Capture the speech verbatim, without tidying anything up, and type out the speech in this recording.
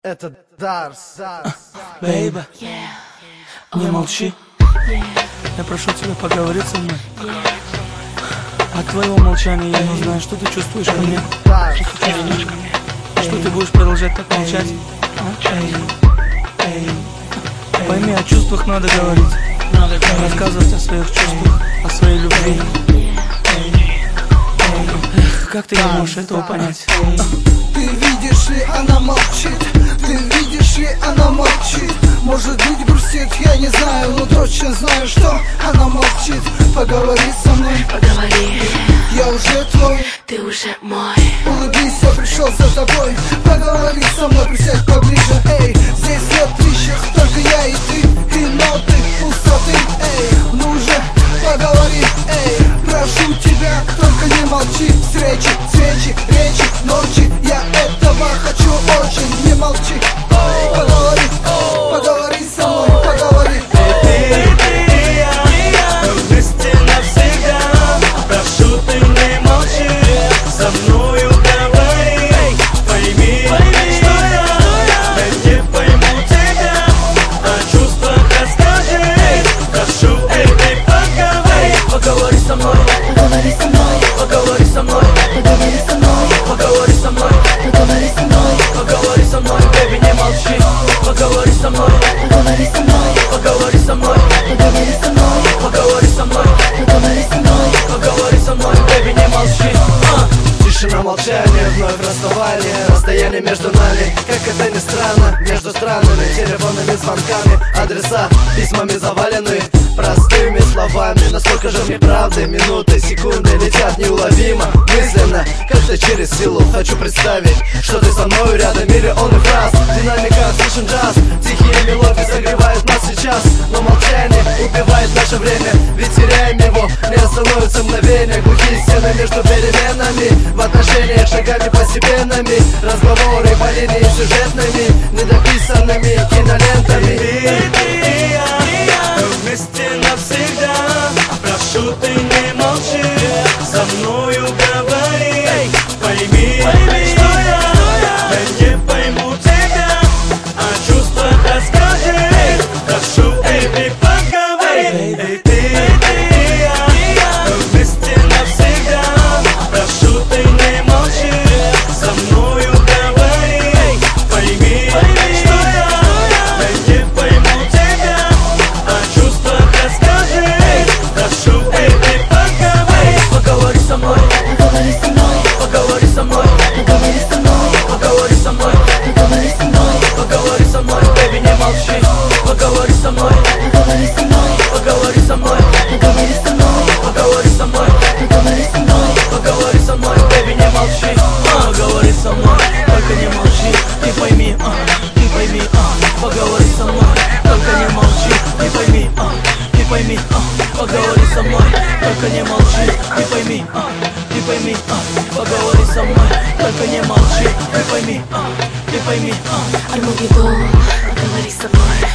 Это Дарс. Бейба, не молчи. Я прошу тебя поговорить со мной. От твоего молчания я не знаю, что ты чувствуешь ко мне. Что ты будешь продолжать так молчать? Пойми, о чувствах надо говорить. Надо рассказывать о своих чувствах, о своей любви. Эх, как ты не можешь этого понять? Ты видишь ли, она молчит. Ты видишь ли, она молчит. Может быть грустит, я не знаю, но точно знаю, что она молчит. Поговори со мной, поговори. Я уже твой, ты уже мой. Улыбнись, я пришел за тобой. Поговори со мной, присядь поближе. Эй, здесь нет трещих, только я и ты. И ноты пустоты. Эй, ну же, поговори. Эй, прошу тебя, только не молчи. Встречи, свечи, речи, ночи. Я этого хочу очень, не молчи. Поговори, поговори со мной, поговори. Молчание, вновь расставание, расстояние между нами. Как это ни странно, между странами, телефонными звонками, адреса письмами завалены простыми словами. Насколько же мне правды, минуты, секунды летят неуловимо, мысленно, как-то через силу хочу представить, что ты со мной рядом, миллионы фраз. В динамиках слышен джаз, тихие мелодии согревают нас сейчас. Но молчание убивает наше время, ведь теряем его, не остановится мгновение. Глухие стены между переменами, в отношениях шагами постепенными, разговоры по линии сюжетными, недописанными кинолентами. Вместе навсегда, прошу, ты не молчи, со мною говори. Пойми, что я не пойму тебя, о чувствах расскажи. Прошу, baby, поговори. Эй, ты и я, вместе навсегда, прошу, ты не молчи, со мною говори. Пойми, что я не пойму тебя, о чувствах расскажи. Прошу, baby, поговори. Поговори со мной, Поговори со мной, поговори со мной, поговори со мной, поговори со мной, поговори со мной, поговори со мной, baby, не молчи. Поговори со мной, поговори со мной, поговори со мной, поговори со мной, поговори со мной, поговори со мной, поговори со мной, baby, не молчи. Поговори со мной, только не молчи. Ты пойми, а, ты пойми, а, поговори со мной, только не молчи. Ты пойми, а, ты пойми, а, поговори со мной, только не молчи. Ты пойми, а, ты пойми, а, поговори со мной, только не молчи. Ты пойми, а, ты пойми, а. Армагеддон, поговори со мной.